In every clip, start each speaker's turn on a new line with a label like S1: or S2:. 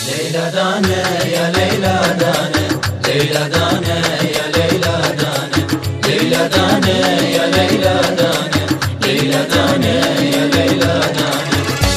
S1: لیلا دانه یا لیلا دانه، لیلا دانه یا لیلا دانه، لیلا دانه یا لیلا دانه، لیلا دانه یا لیلا دانه.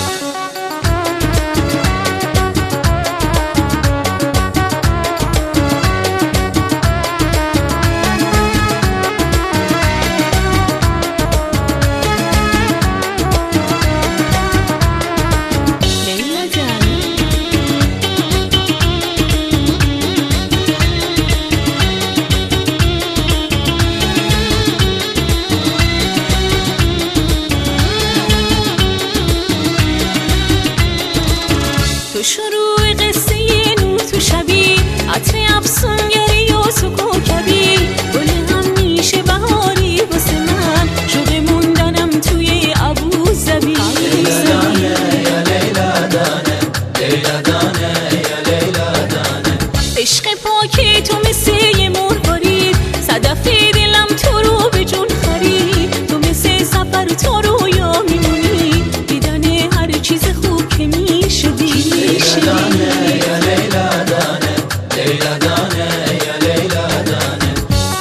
S2: تو شروع قصه نور تو شبی، عطر افسونگری و تو کوکبی، گل همیشه بهاری واسه من، شوق موندنم توی ابوظبی.
S1: لیلا دانه یا لیلا دانه، لیلا دانه یا لیلا دانه.
S2: عشق پاکی تو مثل یه مرغ، صدف دلم تو رو به جون خرید، تو مثل سفر تو رویا میمونی، دیدن هر چیز خوب که میشه
S1: لیلا دانه یا لیلا دانه، لیلا دانه یا لیلا دانه.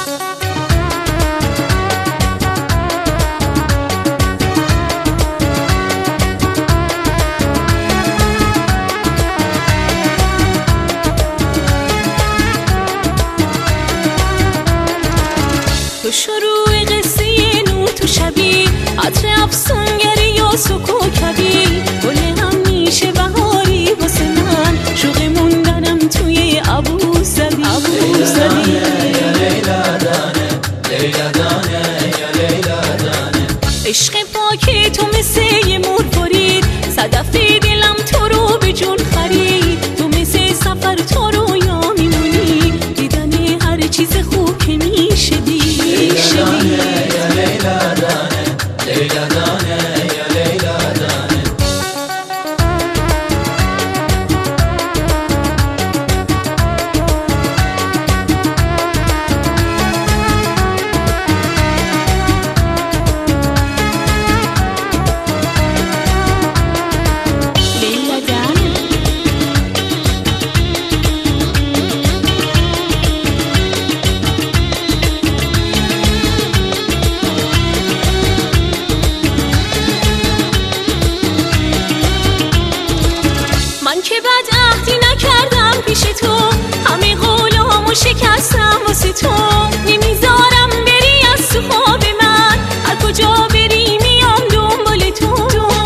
S2: تو شروع قصه نور تو شبی، عطر افسونگری و کوکبی، گل همیشه بهاری واسه من، شوق موندنم توی ابوظبی.
S1: یا لیلا دانه، لیلا دانه یا لیلا دانه.
S2: عشق پاکی تو مثل یه مرغ، صدف دلم تو رو به جون خرید، تو مثل سفر تو رویا میمونی، دیدن هر چیز خوب که میشه
S1: لیلا دانه یا لیلا دانه، لیلا دانه یا لیلا دانه.
S2: من که بد عهدی نکردم پیش تو، همه قولامو شکستم واسه تو، نمیذارم بری از تو خواب من، هر کجا بری میام دنبال تو.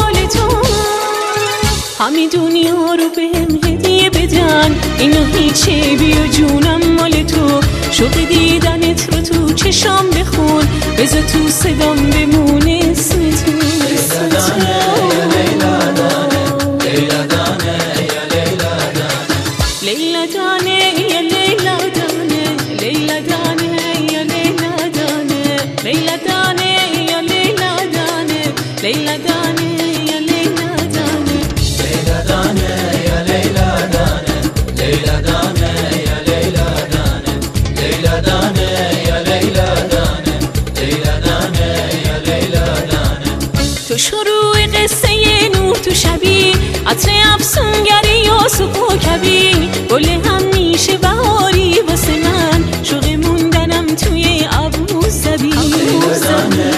S2: همه دنیا رو بهم هدیه بدن، اینو هیچه، بیا جونم مال تو، شوق دیدنت رو تو چشام بخون، بذار تو صدام بمونه اسم تو.
S1: لیلا دانه یا لیلا دانه، لیلا دانه یا لیلا دانه.
S2: لیلا دانه یا لیلا دانه، لیلا دانه یا لیلا دانه، لیلا دانه یا لیلا دانه، لیلا دانه یا لیلا دانه.
S1: لیلا دانه یا لیلا دانه، لیلا دانه یا لیلا دانه، لیلا دانه یا لیلا دانه، لیلا دانه یا لیلا دانه.
S2: تو شروع قصه نور تو شبی، عطر افسونگری و کوکبی، گل همیشه بهاری واسه من، شوق موندنم توی ابوظبی.
S1: لیلا دانه